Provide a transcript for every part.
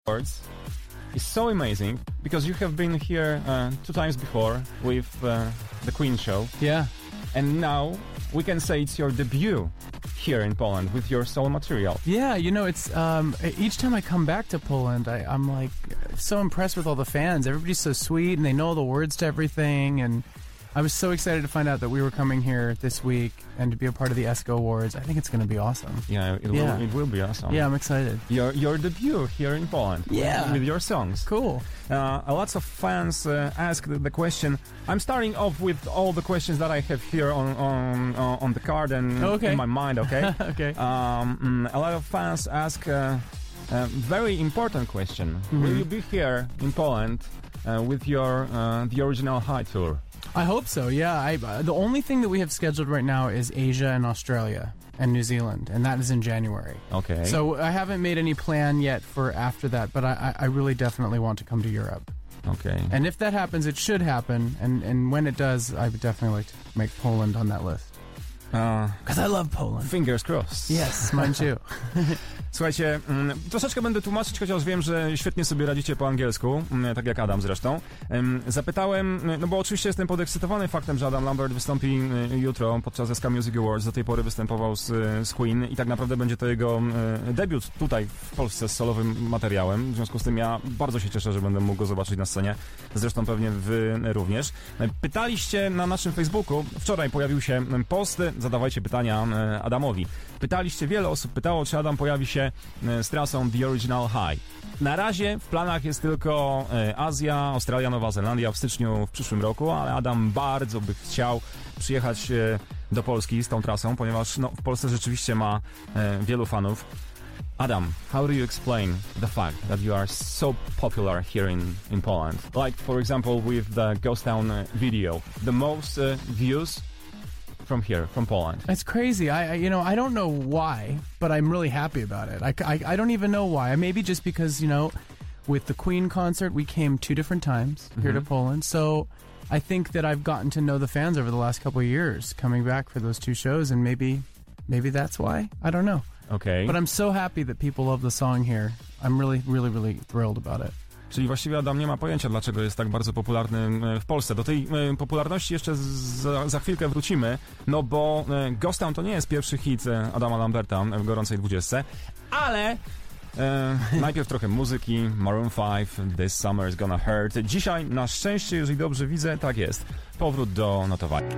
Awards is so amazing because you have been here 2 times before with the Queen show. Yeah. And now we can say it's your debut here in Poland with your solo material. Yeah, you know, it's each time I come back to Poland, I'm like so impressed with all the fans. Everybody's so sweet and they know the words to everything, and I was so excited to find out that we were coming here this week and to be a part of the ESCO Awards. I think it's going to be awesome. Yeah, it will be awesome. Yeah, I'm excited. Your debut here in Poland. Yeah. With your songs. Cool. Lots of fans ask the question. I'm starting off with all the questions that I have here on the card and in my mind, okay? Okay. A lot of fans ask a very important question. Mm-hmm. Will you be here in Poland with your The Original High tour? I hope so, yeah. The only thing that we have scheduled right now is Asia and Australia and New Zealand, and that is in January. Okay. So I haven't made any plan yet for after that, but I really definitely want to come to Europe. Okay. And if that happens, it should happen, and when it does, I would definitely like to make Poland on that list. Because I love Poland. Fingers crossed. Yes, mine too. Słuchajcie, troszeczkę będę tłumaczyć, chociaż wiem, że świetnie sobie radzicie po angielsku, tak jak Adam zresztą. Zapytałem, no bo oczywiście jestem podekscytowany faktem, że Adam Lambert wystąpi jutro podczas SK Music Awards. Do tej pory występował z Queen i tak naprawdę będzie to jego debiut tutaj w Polsce z solowym materiałem. W związku z tym ja bardzo się cieszę, że będę mógł go zobaczyć na scenie. Zresztą pewnie wy również. Pytaliście na naszym Facebooku, wczoraj pojawił się post, zadawajcie pytania Adamowi. Pytaliście, wiele osób pytało, czy Adam pojawi się z trasą The Original High. Na razie w planach jest tylko Azja, Australia, Nowa Zelandia w styczniu w przyszłym roku, ale Adam bardzo by chciał przyjechać do Polski z tą trasą, ponieważ w Polsce rzeczywiście ma wielu fanów. Adam, how do you explain the fact that you are so popular here in Poland? Like, for example, with the Ghost Town video, the most views from here, from Poland. It's crazy. I don't know why, but I'm really happy about it. I don't even know why. Maybe just because, with the Queen concert, we came 2 different times here to Poland. So I think that I've gotten to know the fans over the last couple of years coming back for those 2 shows, and maybe that's why. I don't know. Okay. But I'm so happy that people love the song here. I'm really, really, really thrilled about it. Czyli właściwie Adam nie ma pojęcia, dlaczego jest tak bardzo popularny w Polsce. Do tej popularności jeszcze za chwilkę wrócimy, no bo Ghost Town to nie jest pierwszy hit Adama Lamberta w gorącej 20, ale najpierw trochę muzyki. Maroon 5, This Summer Is Gonna Hurt. Dzisiaj, na szczęście, jeżeli dobrze widzę, tak jest, powrót do notowania.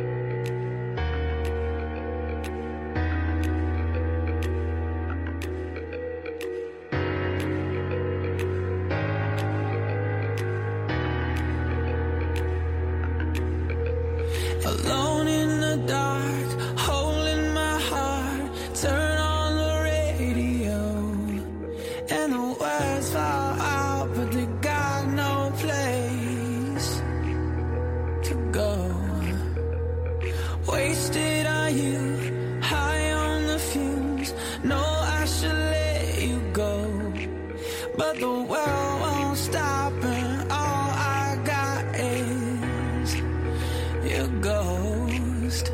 Alone in the dark, holding my heart, turn on the radio, and the words fall out, but they got no place to go. Wasted on you, high on the fumes, no, I should let you go, but the world won't stop, and all I got is your ghost.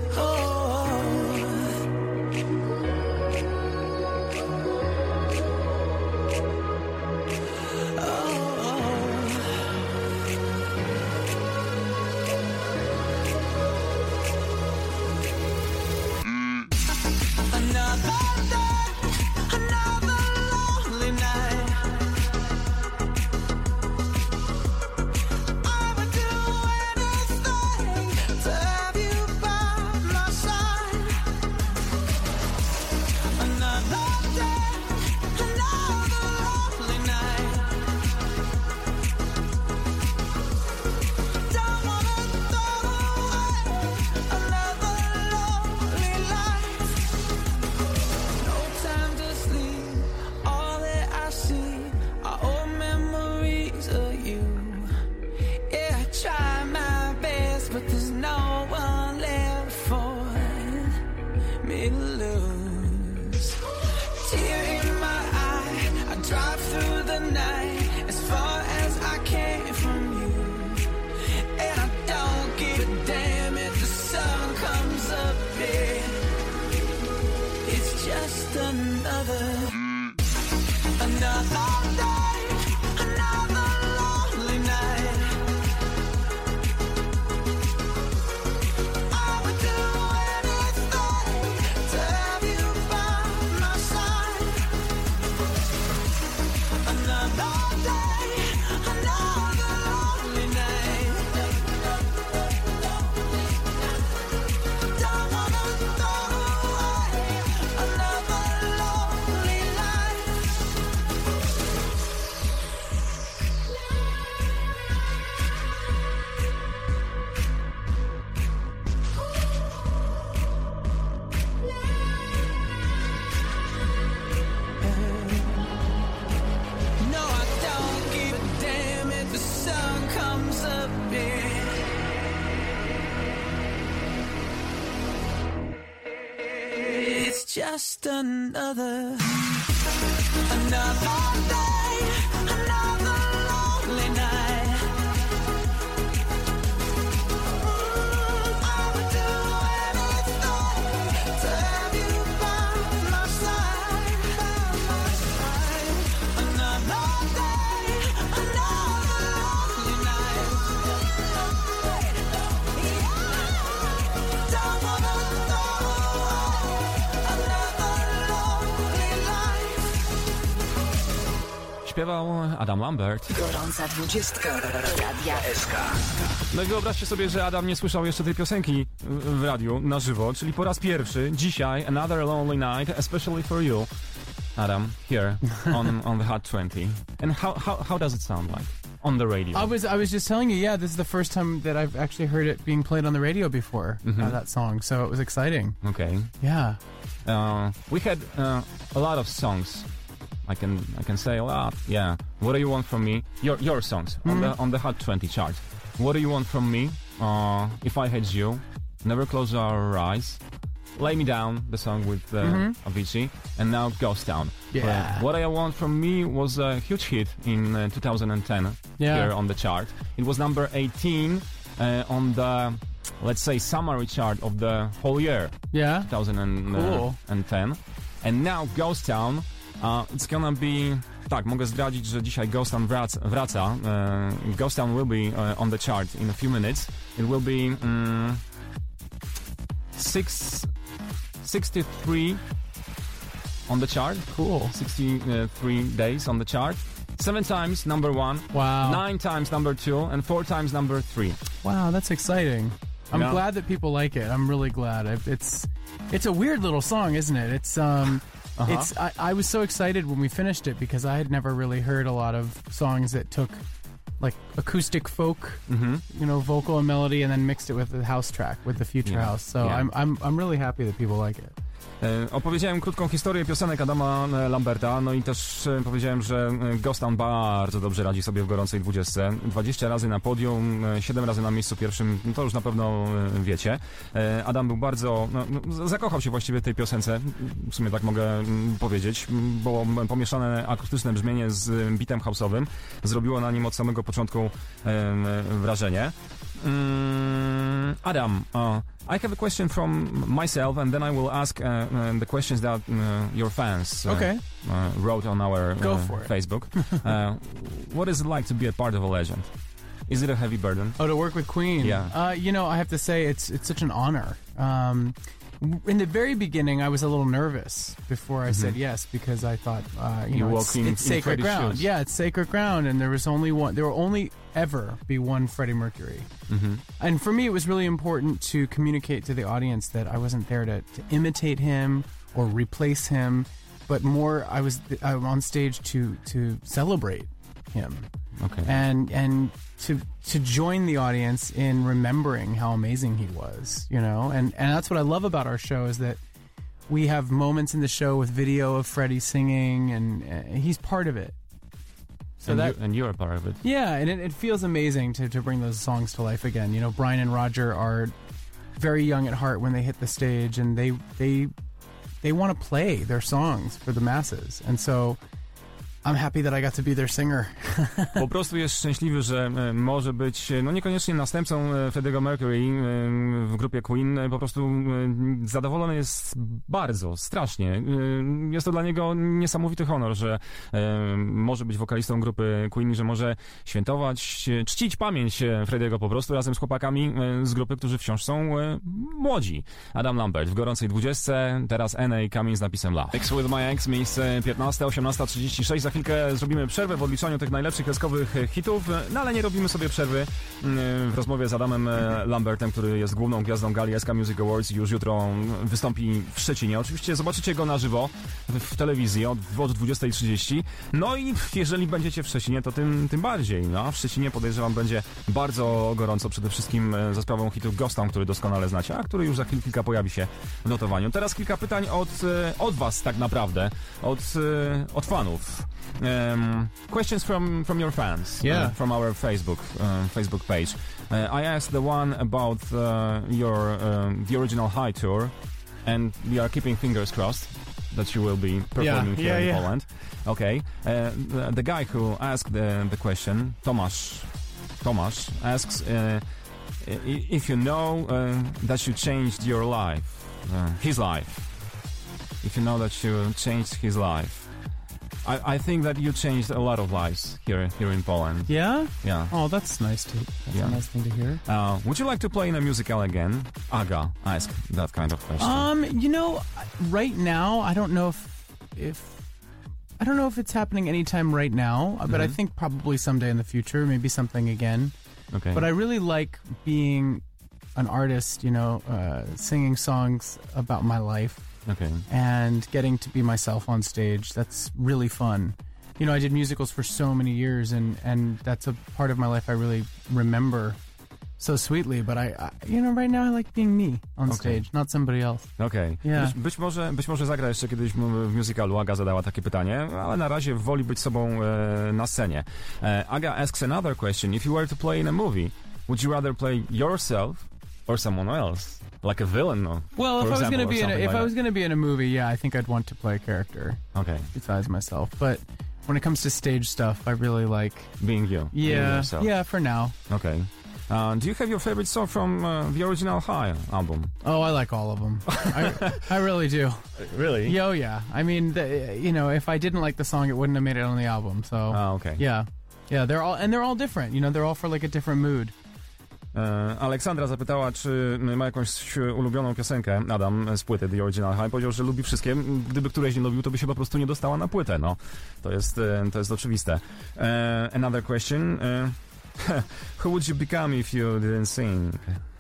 disappear. It's just another day, another lonely night. I would do anything to have you by my side, Another day, another lonely night. Don't wanna Śpiewał Adam Lambert. Gorąca 20 Radia SK. No i wyobraźcie sobie, że Adam nie słyszał jeszcze tej piosenki w radiu na żywo, czyli po raz pierwszy dzisiaj Another Lonely Night, especially for you, Adam, here on the Hot 20. And how does it sound like on the radio? I was just telling you, yeah, this is the first time that I've actually heard it being played on the radio before, that song, so it was exciting. Okay. Yeah. We had a lot of songs. I can say a lot. Yeah. What do you want from me? Your songs on the Hot 20 chart. What do you want from me? If I Had You, Never Close Our Eyes, Lay Me Down, the song with Avicii, and now Ghost Town. Yeah. What I Want From Me was a huge hit in 2010 here on the chart. It was number 18 on the, let's say, summary chart of the whole year. Yeah. 2010. And now Ghost Town. It's gonna be... Tak, mogę zdradzić, że dzisiaj Ghost Town wraca. Ghost Town will be on the chart in a few minutes. It will be 63 on the chart. Cool. 63 days on the chart. 7 times number 1. Wow. 9 times number 2. And 4 times number 3. Wow, that's exciting. I'm Yeah. glad that people like it. I'm really glad. It's a weird little song, isn't it? It's I was so excited when we finished it because I had never really heard a lot of songs that took like acoustic folk, vocal and melody, and then mixed it with the house track, with the future house. So Yeah. I'm really happy that people like it. Opowiedziałem krótką historię piosenek Adama Lamberta, no i też powiedziałem, że Ghost Town bardzo dobrze radzi sobie w gorącej 20. 20 razy na podium, 7 razy na miejscu pierwszym, to już na pewno wiecie. Adam był bardzo, zakochał się właściwie w tej piosence, w sumie tak mogę powiedzieć, bo pomieszane akustyczne brzmienie z bitem house'owym zrobiło na nim od samego początku wrażenie. Adam, I have a question from myself, and then I will ask the questions that your fans wrote on our Go for it. Facebook. What is it like to be a part of a legend? Is it a heavy burden? Oh, to work with Queen? Yeah. I have to say it's such an honor. In the very beginning, I was a little nervous before I said yes because I thought, it's sacred ground. Shoes. Yeah, it's sacred ground, and there will only ever be one Freddie Mercury. And for me, it was really important to communicate to the audience that I wasn't there to imitate him or replace him, but more I'm on stage to celebrate him. Okay. And to join the audience in remembering how amazing he was, and that's what I love about our show is that we have moments in the show with video of Freddie singing, and he's part of it. So and you're a part of it. Yeah, and it feels amazing to bring those songs to life again. Brian and Roger are very young at heart when they hit the stage, and they want to play their songs for the masses, and so I'm happy that I got to be their singer. Po prostu jest szczęśliwy, że może być, niekoniecznie następcą Freddie'ego Mercury w grupie Queen, po prostu zadowolony jest bardzo, strasznie. Jest to dla niego niesamowity honor, że może być wokalistą grupy Queen i że może świętować, czcić pamięć Freddie'ego po prostu razem z chłopakami z grupy, którzy wciąż są młodzi. Adam Lambert w gorącej 20, teraz N.A. Kamień z napisem Love. Ex with my ex, miejsce 15, 18:36. Za chwilkę zrobimy przerwę w odliczaniu tych najlepszych kreskowych hitów, ale nie robimy sobie przerwy w rozmowie z Adamem Lambertem, który jest główną gwiazdą gali SK Music Awards i już jutro wystąpi w Szczecinie. Oczywiście zobaczycie go na żywo w telewizji od 20:30. No i jeżeli będziecie w Szczecinie, to tym bardziej. No, w Szczecinie podejrzewam będzie bardzo gorąco, przede wszystkim za sprawą hitu Ghost Town, który doskonale znacie, a który już za chwilkę pojawi się w notowaniu. Teraz kilka pytań od was tak naprawdę, od fanów. Questions from your fans. Yeah. From our Facebook page. I asked the one about the original High tour, and we are keeping fingers crossed that you will be performing here in Poland. Okay. The guy who asked the question, Tomasz asks if you know that you changed your life, his life. If you know that you changed his life. I think that you changed a lot of lives here in Poland. Yeah? Yeah. Oh, that's nice a nice thing to hear. Would you like to play in a musical again? Aga asked that kind of question. You know, right now I don't know if I don't know if it's happening anytime right now, but I think probably someday in the future, maybe something again. Okay. But I really like being an artist, you know, singing songs about my life. Okay. And getting to be myself on stage. That's really fun. You know, I did musicals for so many years, and that's a part of my life I really remember so sweetly. But I you know, right now I like being me on stage, not somebody else. Okej. Yeah. Być może zagra jeszcze kiedyś w musicalu. Aga zadała takie pytanie, ale na razie woli być sobą na scenie. Aga asks another question. If you were to play in a movie, would you rather play yourself or someone else? Like a villain, or, well, if I was going to be I was going to be in a movie, yeah, I think I'd want to play a character. Okay. Besides myself, but when it comes to stage stuff, I really like being you. Yeah, being yourself. Yeah, for now. Okay. Do you have your favorite song from the original High album? Oh, I like all of them. I really do. Really? Yeah. I mean, you know, if I didn't like the song, it wouldn't have made it on the album. So. Okay. Yeah. They're all different. You know, they're all for like a different mood. Aleksandra zapytała, czy ma jakąś ulubioną piosenkę Adam z płyty The Original High. Powiedział, że lubi wszystkie. Gdyby któreś nie lubił, to by się po prostu nie dostała na płytę. No, to jest oczywiste. Another question. Who would you become if you didn't sing?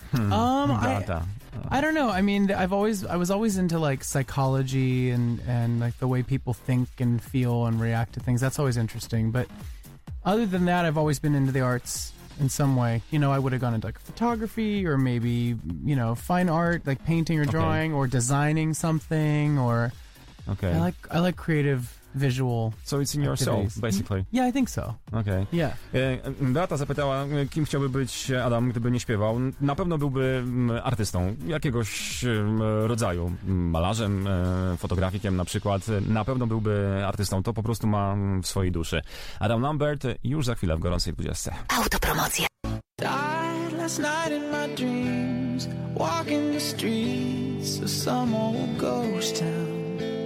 I don't know. I mean, I was always into like psychology and like the way people think and feel and react to things. That's always interesting. But other than that, I've always been into the arts in some way. You know, I would have gone into like photography or maybe, you know, fine art, like painting or drawing or designing something or I like creative visual. So it's in your soul, basically. Yeah, I think so. Okay. Yeah. Beata zapytała, kim chciałby być Adam, gdyby nie śpiewał. Na pewno byłby artystą jakiegoś rodzaju. Malarzem, fotografikiem na przykład. Na pewno byłby artystą. To po prostu ma w swojej duszy. Adam Lambert już za chwilę w gorącej 20. Autopromocja. Died last night in my dreams, walking the streets of some old ghost town.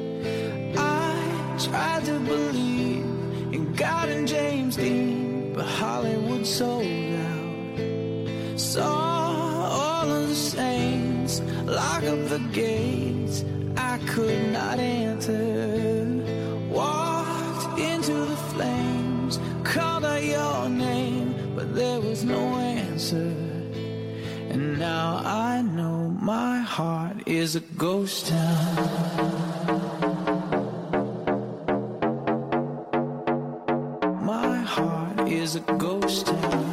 Tried to believe in God and James Dean, but Hollywood sold out. Saw all of the saints lock up the gates I could not enter. Walked into the flames, called out your name, but there was no answer. And now I know my heart is a ghost town. Is a ghost town.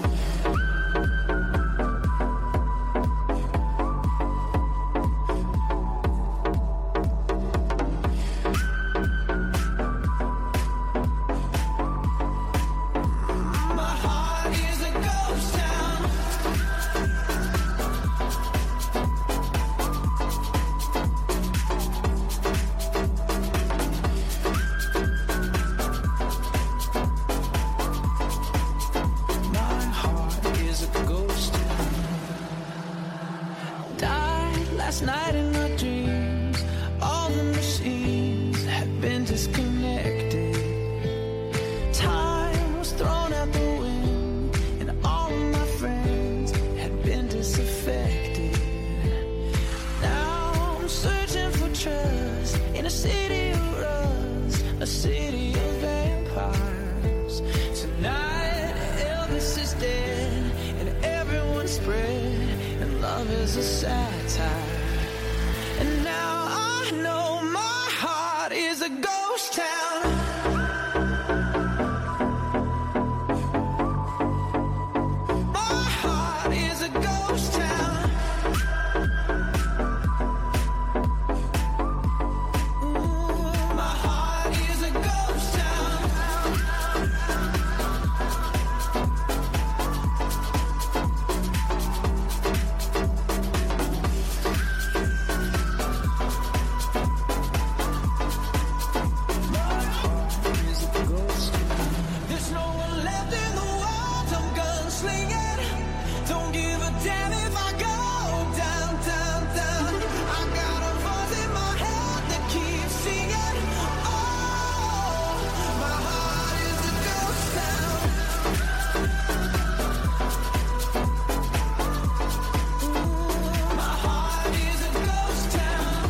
Last night in my dreams, all the machines had been disconnected. Time was thrown out the wind, and all of my friends had been disaffected. Now I'm searching for trust in a city of rust, a city of vampires. Tonight Elvis is dead, and everyone's spread, and love is a satire. And now I know my heart is a ghost town. My heart is a ghost town. Ooh, my heart is a ghost town. slinging. Don't give a damn if I go down, down, down. I got a voice in my head that keeps singing. Oh, my heart is a ghost town. My heart is a ghost town.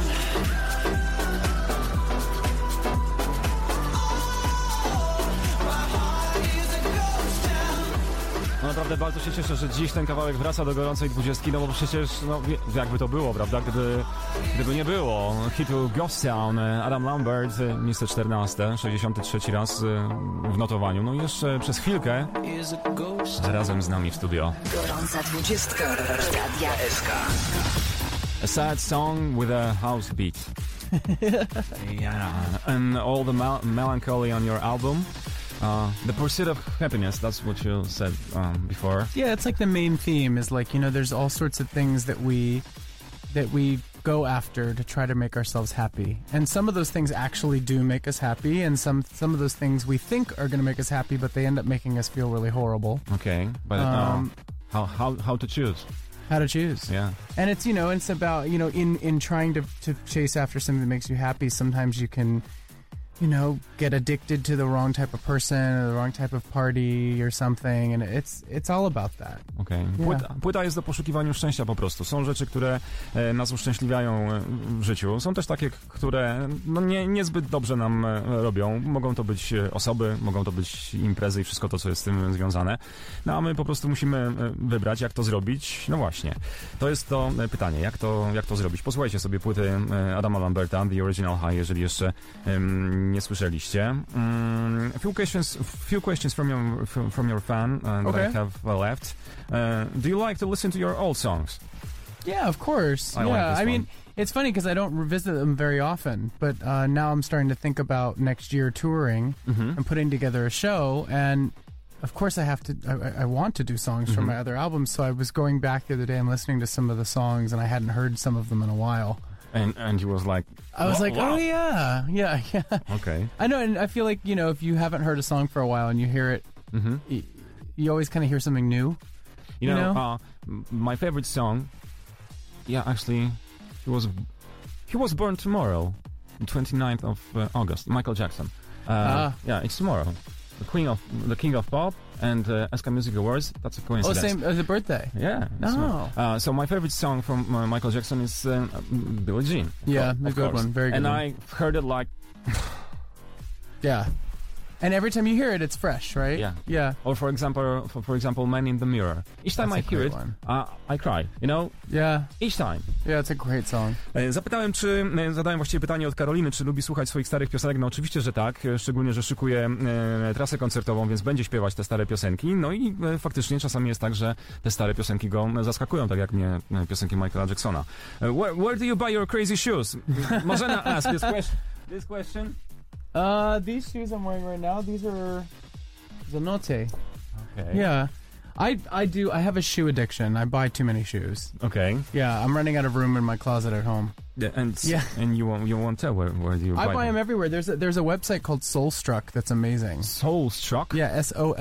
No naprawdę bardzo się cieszę, że dziś ten kawałek wraca do gorącej 20, no bo przecież, no jakby to było, prawda, gdyby nie było hitu Ghost Town, Adam Lambert, miejsce 14, 63 raz w notowaniu, no i jeszcze przez chwilkę razem z nami w studio. Gorąca 20 Radia SK. A sad song with a house beat. Yeah, and all the melancholy on your album. The pursuit of happiness, that's what you said before. Yeah, it's like the main theme is like, you know, there's all sorts of things that we go after to try to make ourselves happy. And some of those things actually do make us happy, and some of those things we think are going to make us happy, but they end up making us feel really horrible. Okay, but how to choose? How to choose. Yeah. And it's, you know, it's about, you know, in trying to chase after something that makes you happy, sometimes you can, you know, get addicted to the wrong type of person or the wrong type of party or something, and it's all about that. Okej. Yeah. Płyta jest do poszukiwania szczęścia po prostu. Są rzeczy, które nas uszczęśliwiają w życiu. Są też takie, które no niezbyt dobrze nam robią. Mogą to być osoby, mogą to być imprezy i wszystko to, co jest z tym związane. No a my po prostu musimy wybrać, jak to zrobić. No właśnie. To jest to pytanie, jak to zrobić. Posłuchajcie sobie płyty Adama Lamberta, The Original High, jeżeli jeszcze nie słyszeliście. Few questions from your fan that Okay. I have left. Do you like to listen to your old songs? Yeah, of course. I like yeah, this I one. mean, it's funny because I don't revisit them very often, but now I'm starting to think about next year touring and putting together a show, and of course I have to. I want to do songs from my other albums, so I was going back the other day and listening to some of the songs, and I hadn't heard some of them in a while. And he was like, I was like, wow. oh yeah. Okay. I know, and I feel like, you know, if you haven't heard a song for a while and you hear it, you always kind of hear something new. You know? My favorite song, yeah, actually, he was born tomorrow, 29th of August, Michael Jackson. Yeah, it's tomorrow. The King of Pop and SK Music Awards, that's a Oh, coincidence. same as the birthday. Yeah. Oh. So my favorite song from Michael Jackson is Billie Jean. Yeah, of a good course. one, very good And one. I heard it like... Yeah. And every time you hear it, it's fresh, right? Yeah. Yeah. Or for example, Man in the Mirror. Each time That's I a hear great it, one. I cry. You know, Yeah. each time. Yeah, it's a great song. Zadałem właściwie pytanie od Karoliny, czy lubi słuchać swoich starych piosenek. No oczywiście, że tak, szczególnie, że szykuje trasę koncertową, więc będzie śpiewać te stare piosenki. No i faktycznie czasami jest tak, że te stare piosenki go zaskakują, tak jak mnie piosenki Michaela Jacksona. Where do you buy your crazy shoes? Marzena ask this question. These shoes I'm wearing right now, these are Zanote. Okay. Yeah. I do. I have a shoe addiction. I buy too many shoes. Okay. Yeah, I'm running out of room in my closet at home. And you won't tell where do you I buy them them? everywhere. There's a website called Soulstruck that's amazing. Soulstruck? Yeah,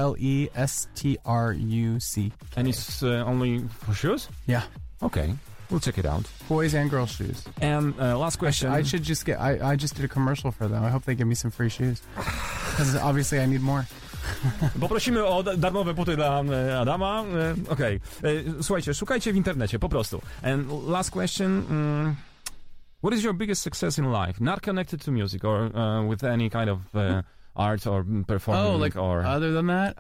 SOLESTRUC. And it's only for shoes? Yeah, Okay. We'll check it out. boys and girls shoes. And last question. I should just get. I just did a commercial for them. I hope they give me some free shoes because obviously I need more. Poprosimy o darmowe buty dla Adama. Okej. Słuchajcie, szukajcie w internecie, po prostu. And last question. What is your biggest success in life? Not connected to music or with any kind of art or performing or... other than that,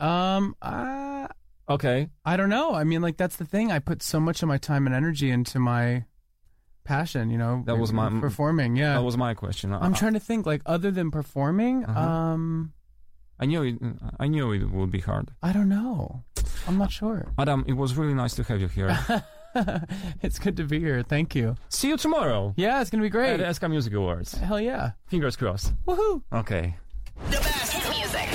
Okay. I don't know. I mean, like, that's the thing. I put so much of my time and energy into my passion, you know. That was my... performing, yeah. That was my question. I'm trying to think, like, other than performing, I knew it would be hard. I don't know. I'm not sure. Adam, it was really nice to have you here. It's good to be here. Thank you. See you tomorrow Yeah, it's going to be great. at the SK Music Awards. Hell yeah. Fingers crossed. Woohoo. Okay.